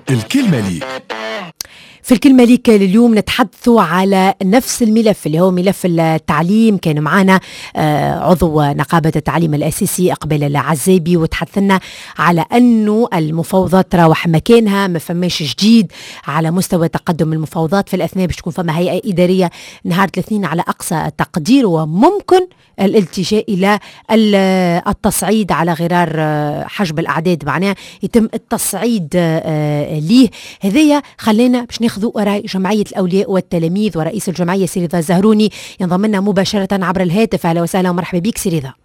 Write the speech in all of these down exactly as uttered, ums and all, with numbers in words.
الكلمة لي. في الكلمة ليك اليوم نتحدثوا على نفس الملف اللي هو ملف التعليم. كان معنا عضو نقابة التعليم الأساسي إقبال العزابي وتحدثنا على أنه المفاوضات راوح مكانها، ما فماش جديد على مستوى تقدم المفاوضات. في الأثناء باش تكون فما هيئة إدارية نهار الاثنين على أقصى تقدير، وممكن الالتجاء إلى التصعيد على غرار حجب الأعداد، معناه يتم التصعيد ليه. هذيا خلينا باش ناخذوا رأي جمعية الأولياء والتلاميذ ورئيس الجمعية سي رضا الزهروني ينضم لنا مباشرة عبر الهاتف. أهلا وسهلا ومرحبا بك سي رضا.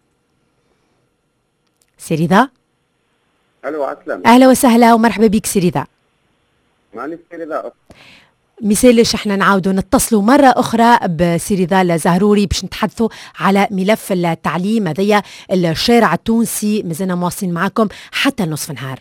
سي رضا الو عسلامة. أهلا وسهلا ومرحبا بك سي رضا. معني سي رضا مثالش احنا نعاودوا نتصلوا مرة أخرى بسي رضا الزهروري باش نتحدثوا على ملف التعليم هذيا. الشارع التونسي مازلنا مواصلين معكم حتى نصف النهار.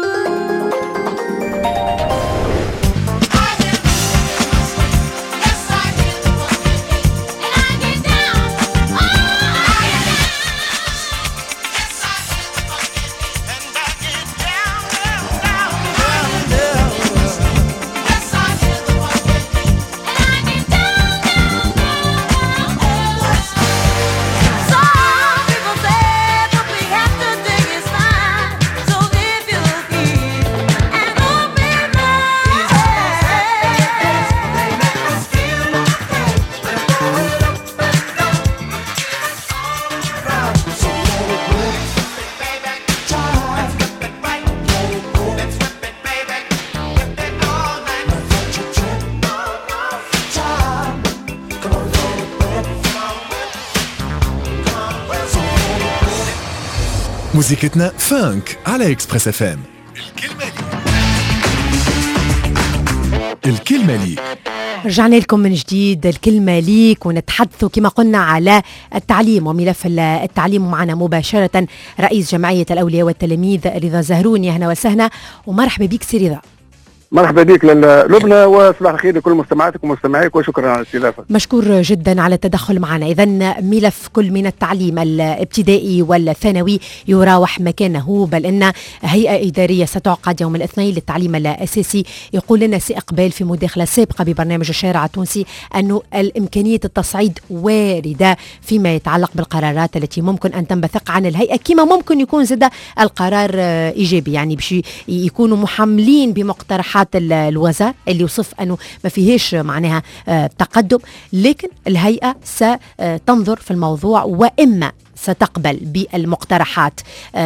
موسيقتنا فانك على إكسبريس اف ام. الكلمة لي. الكلمة لي. رجعنا لكم من جديد الكلمة ليك، ونتحدثوا كما قلنا على التعليم وملف التعليم. ومعنا مباشرة رئيس جمعية الأولياء والتلاميذ رضا الزهروني. أهلا وسهلا ومرحبا بك سي رضا. مرحبا بك لبنى وصباح الخير لكل مستمعاتك ومستمعيك، وشكرا على الاستضافة. مشكور جدا على التدخل معنا. إذن ملف كل من التعليم الابتدائي والثانوي يراوح مكانه، بل أن هيئة إدارية ستعقد يوم الاثنين للتعليم الأساسي. يقول لنا سي إقبال في مداخلة سابقة ببرنامج الشارع التونسي أنه الإمكانية التصعيد واردة فيما يتعلق بالقرارات التي ممكن أن تنبثق عن الهيئة، كما ممكن يكون زاد القرار إيجابي، يعني باش يكونوا محملين بمقترحات الوزارة اللي يوصف أنه ما فيهش معناها تقدم، لكن الهيئة ستنظر في الموضوع وإما ستقبل بالمقترحات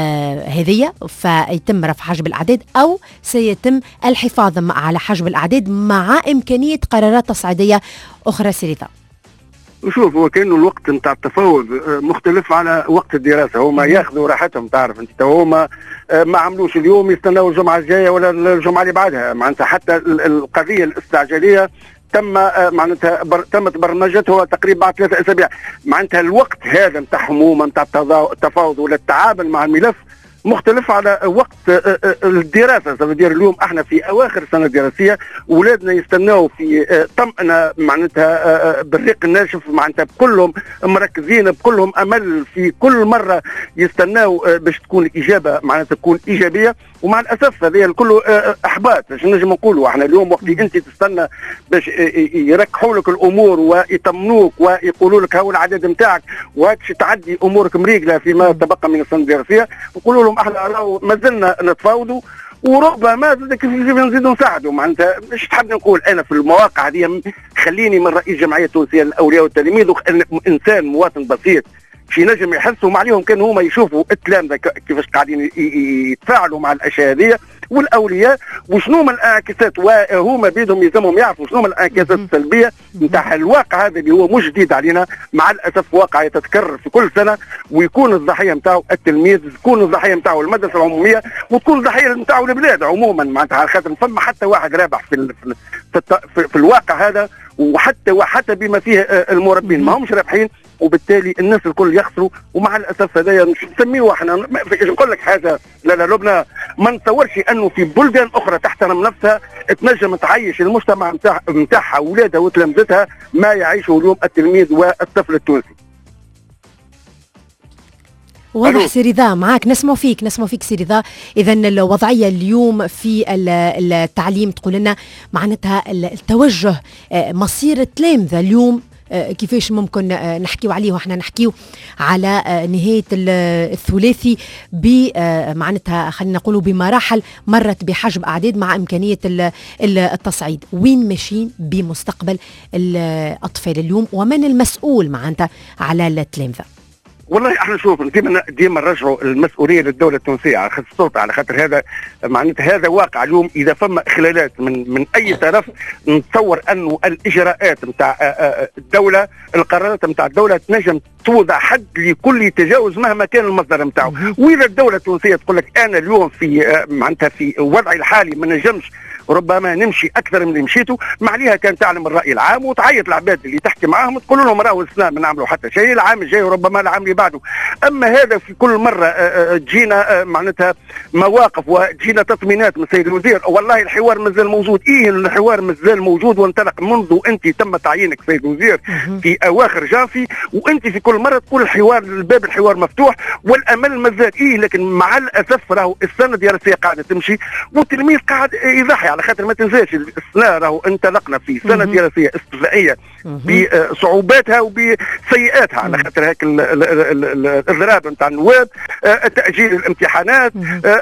هذه فيتم رفع حجب الأعداد، أو سيتم الحفاظ على حجب الأعداد مع إمكانية قرارات تصعيدية أخرى. سيريتا شوف، هو كأنه الوقت نتاع التفاوض مختلف على وقت الدراسة. هما ياخذوا راحتهم، تعرف انت، هما ما عملوش اليوم يستناوا الجمعة الجاية ولا الجمعة اللي بعدها. معناتها حتى القضية الاستعجالية تم معناتها بر... تمت برمجتها تقريبا بعد ثلاثة أسابيع. معناتها الوقت هذا نتاع حمومة نتاع التفاوض ولا التعامل مع الملف مختلف على وقت الدراسة. سندير اليوم احنا في اواخر سنة دراسية، ولادنا يستناوا في طمأنة معناتها بالريق الناشف، معناتها بكلهم مركزين، بكلهم امل، في كل مرة يستناوا باش تكون الاجابة معناتها تكون ايجابية. ومع الاسف هذا الكل احباط. اش نجم نقولوا احنا اليوم وقت انت تستنى باش يركحوا لك الامور ويطمنوك ويقولوا لك هاو العدد نتاعك وهاكش تعدي امورك مريقله فيما تبقى من السنه الدراسيه، نقولوا لهم احنا راهو مازلنا نتفاوضوا وربما كيف نزيدوا نساعدوا. معناتها مش تحب نقول انا في المواقع هذه، خليني من رئيس جمعيه تونسيه للاولياء والتلاميذ انسان مواطن بسيط شي نجم يحسوا عليهم، كانوا هما يشوفوا التلامذه كيفاش قاعدين يتفاعلوا مع الاشياء هذه والاولياء، وشنو من الانعكاسات، وهما بيدهم يلزمهم يعرفوا شنو من الانعكاسات السلبيه نتاع الواقع هذا اللي هو مش جديد علينا. مع الاسف واقع يتكرر في كل سنه، ويكون الضحيه نتاعو التلميذ، تكون الضحيه نتاعو المدرسه العموميه، وتكون الضحيه نتاعو البلاد عموما. معناتها على خاطر فما حتى واحد رابح في في, في, في الواقع هذا، وحتى وحتى بما فيه المربين ما همش رابحين، وبالتالي الناس الكل يخسروا. ومع الاسف هذايا نسميه احنا نقول لك حاجه، لا لا لبنى ما نتصورش انه في بلدان اخرى تحترم نفسها تنجم تعيش المجتمع نتاعها واولادها وتلامذتها ما يعيشه اليوم التلميذ والطفل التونسي. واضح سي رضا، معاك نسمع فيك نسمع فيك سي رضا. إذا الوضعية اليوم في التعليم تقول لنا معناتها التوجه مصير التلامذة اليوم كيفاش ممكن نحكيو عليه، وإحنا نحكيو على نهاية الثلاثي بمعناتها خلينا نقولوا بمراحل مرت بحجب أعداد مع إمكانية التصعيد. وين ماشيين بمستقبل الأطفال اليوم، ومن المسؤول معناتها على التلامذة؟ والله احنا نشوف ديما ديما نرجعوا المسؤوليه للدوله التونسيه على خاطر السلطه، على خاطر هذا معناتها هذا واقع اليوم. اذا فما اخلالات من من اي طرف نتصور انه الاجراءات نتاع الدوله، القرارات نتاع الدوله تنجم توضع حد لكل تجاوز مهما كان المصدر نتاعو. واذا الدوله التونسيه تقول لك انا اليوم في معناتها في وضعي الحالي ما نجمش ربما نمشي اكثر من اللي مشيته، ما عليها كان تعلم الراي العام وتعيط العباد اللي تحكي معاهم تقول لهم راهو السنه ما نعملوا حتى شيء، العام الجاي وربما العام اللي بعده. اما هذا في كل مره تجينا معناتها مواقف وتجينا تطمينات من السيد الوزير، والله الحوار مازال موجود. ايه الحوار مازال موجود وانطلق منذ انت تم تعيينك سيد الوزير في اواخر جانفي، وانت في كل مره تقول الحوار الباب الحوار مفتوح والامل مازال. ايه لكن مع الاسف راهو السنه الدراسيه قاعده تمشي والتلميذ قاعد يضحي، على خاطر ما تنساش السنه راهو انطلقنا في سنه دراسيه استثنائيه بصعوباتها وبسيئاتها، على خاطر هيك الاضراب نتاع النواب، تاجيل الامتحانات،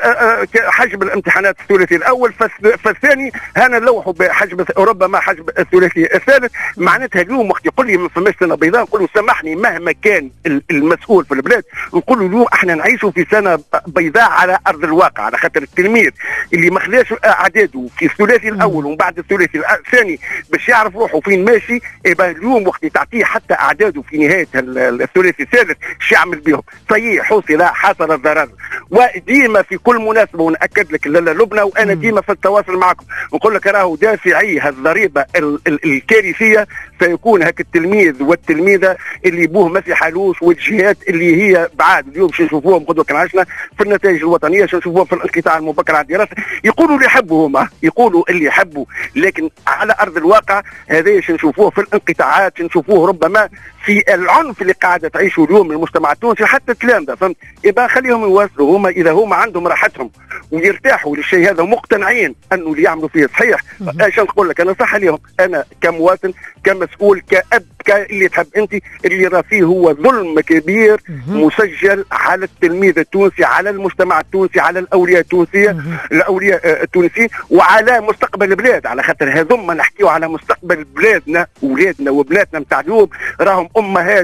حجب الامتحانات الثلاثي الاول، فالثاني هنا نلوحوا بحجب ربما حجب الثلاثي الثالث. معناتها اليوم وقت يقول لي ما فماش سنه بيضاء، نقول له سامحني مهما كان المسؤول في البلاد، نقول له اليوم احنا نعيشوا في سنه بيضاء على ارض الواقع، على خاطر التلميذ اللي ما خلاش اعداده في الثلاثي الاول ومن بعد الثلاثي الثاني باش يعرف روحه فين ماشي، يبقى اليوم وقت تعطيه حتى اعداده في نهايه الثلاثي الثالث شو يعمل بهم؟ صحيح حصل حصل الضرر. وديما في كل مناسبه وناكد لك لاله لبنى، وانا ديما في التواصل معكم نقول لك راهو دافعي هالضريبه الكارثيه سيكون هك التلميذ والتلميذه اللي بوه ما في حالوش، والجهات اللي هي بعاد اليوم شو نشوفوهم غدوه كان عشنا في النتائج الوطنيه، شو نشوفوهم في الانقطاع المبكر على الدراسه، يقولوا اللي يحبوا هما يقولوا اللي يحبوا، لكن على ارض الواقع هذا شو نشوفوه في الانقطاعات، شو نشوفوه ربما في العنف اللي قاعده تعيشه اليوم المجتمع التونسي حتى التلامذه. فهمت؟ يبقى خليهم يواصلوا هما اذا هما عندهم راحتهم ويرتاحوا للشيء هذا ومقتنعين انه اللي يعملوا فيه صحيح. ايش نقول لك انا صح عليهم، انا كمواطن كمسؤول كاب اللي تحب انت، اللي راه فيه هو ظلم كبير مسجل على التلميذ التونسي، على المجتمع التونسي، على الاولياء التونسيه الاولياء التونسيين، وعلى مستقبل البلاد، على خاطر هذوما نحكيو على مستقبل بلادنا واولادنا وبناتنا نتاع اليوم راهم امهات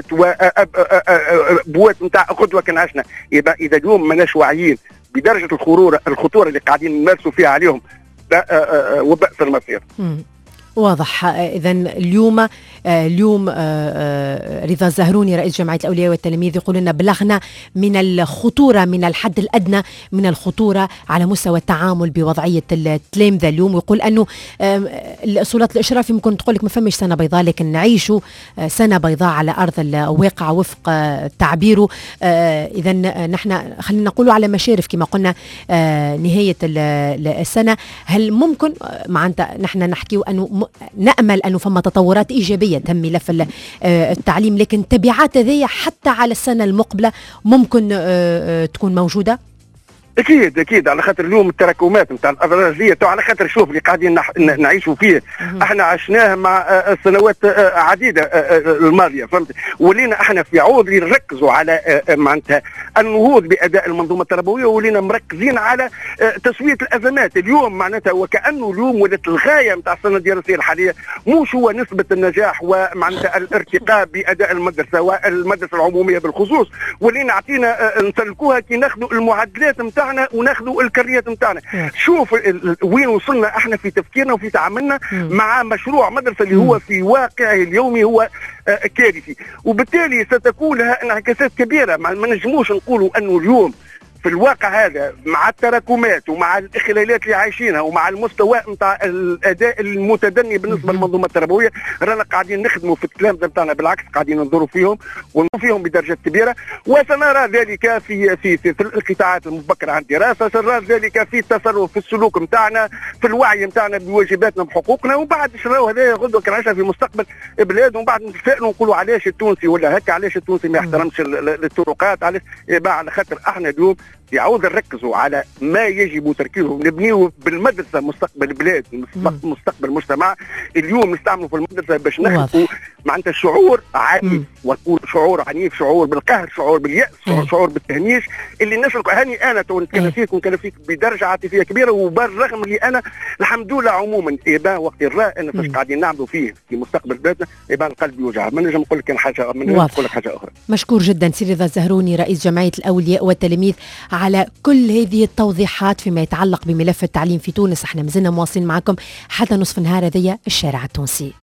وابوات نتاع قدوه كان عشنا. يبقى اذا اليوم ماناش واعيين بدرجه الخطوره الخطوره اللي قاعدين نمارسوا فيها عليهم وبأس المصير. واضح. إذا اليوم اليوم رضا الزهروني رئيس جمعية الأولياء والتلاميذ يقول لنا بلغنا من الخطورة، من الحد الأدنى من الخطورة على مستوى التعامل بوضعية التلامذة اليوم، ويقول أنه السلطات الإشرافية ممكن تقول لك ما فمش سنة بيضاء، لكن نعيشوا سنة بيضاء على أرض الواقع وفق تعبيره. إذا نحن خلينا نقول على مشارف كما قلنا نهاية السنة. هل ممكن معناتها نحن نحكي أنه نأمل أنه فما تطورات إيجابية تم ملف التعليم، لكن تبعات هذه حتى على السنة المقبلة ممكن تكون موجودة؟ اكيد اكيد، على خاطر اليوم التراكمات نتاع الاضرار دي، على خاطر شوف اللي قاعدين نح... نعيشوا فيه احنا عشناه مع سنوات عديده الماضيه، فهمت؟ ولينا احنا في عود اللي نركزوا على معناتها النهوض باداء المنظومه التربويه، ولينا مركزين على تسويه الازمات. اليوم معناتها وكانه اليوم ولات الغايه نتاع السنه الدراسيه الحاليه مش هو نسبه النجاح ومعناتها الارتقاء باداء المدرسه والمدرسه العموميه بالخصوص، ولينا عطينا نسلكوها كي ناخذوا المعدلات نتاع وناخذوا الكريات نتاعنا. شوف وين وصلنا احنا في تفكيرنا وفي تعاملنا مع مشروع مدرسه اللي هو في واقعه اليومي هو كارثي، وبالتالي ستكون لها انعكاسات كبيره. ما نجموش نقولوا انه اليوم في الواقع هذا مع التراكمات ومع الاخلالات اللي عايشينها ومع المستوى نتاع الاداء المتدني بالنسبه للمنظومه التربويه، رانا قاعدين نخدموا في التلامذه نتاعنا بالعكس قاعدين ننظروا فيهم وننظروا فيهم بدرجه كبيره، وسنرى ذلك في في في, في القطاعات المبكره عن الدراسه، سنرى ذلك في التصرف في السلوك نتاعنا، في الوعي نتاعنا بواجباتنا بحقوقنا، وبعد شراو هذا غدوه كان عايشها في مستقبل بلاد، ومن بعد نتفائلوا ونقولوا علاش التونسي ولا هكا، علاش التونسي ما يحترمش الطرقات، علاش يبقى على خاطر احنا اليوم يعود نركزوا على ما يجب تركيزه، نبنيه بالمدرسه مستقبل البلاد، مستقبل المجتمع. اليوم نستعملوا في المدرسه باش نخلقوا معناتها شعور عنيف، ونقول شعور عنيف، شعور بالقهر، شعور باليأس، شعور, شعور بالتهميش، اللي نشرك هاني انا تو نتكلم فيك ونتكلم فيك بدرجه عاطفيه كبيره، وبالرغم اللي انا الحمد لله عموما يبان وقت الراء ان فاش قاعدين نعملوا فيه في مستقبل بلادنا يبان القلب يوجع. ما نجم نقول لك حاجه، ما نجم نقول لك حاجه اخرى. مشكور جدا سيدي رضا الزهروني رئيس جمعيه الاولياء والتلاميذ على كل هذه التوضيحات فيما يتعلق بملف التعليم في تونس. احنا مازلنا مواصلين معكم حتى نصف النهار هذيا الشارع التونسي.